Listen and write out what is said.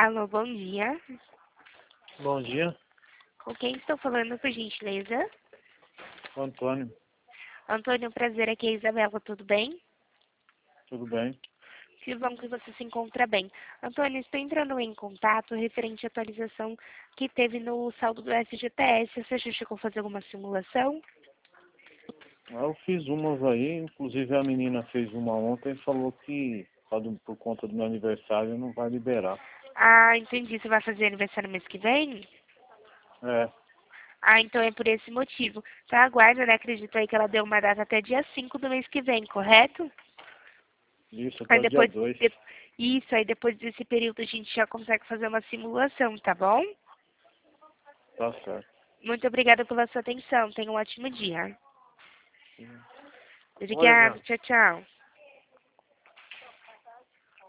Alô, bom dia. Bom dia, Com quem estou falando, por gentileza? Antônio, Antônio, prazer, aqui é a Isabela, tudo bem? tudo bem? Que bom que você se encontra bem. Antônio, estou entrando em contato referente à atualização que teve no saldo do FGTS. Você já chegou a fazer alguma simulação? Eu fiz umas aí, inclusive a menina fez uma ontem e falou que por conta do meu aniversário não vai liberar. Ah, entendi. Você vai fazer aniversário mês que vem? É, Ah, então é por esse motivo. Então aguarda, né? Acredito aí que ela deu uma data até dia 5 do mês que vem, correto? isso Aí até o dia depois, 2. isso, aí depois desse período a gente já consegue fazer uma simulação, tá bom? Tá certo. Muito obrigada pela sua atenção. Tenha um ótimo dia. Olha, Obrigada. Tchau, tchau.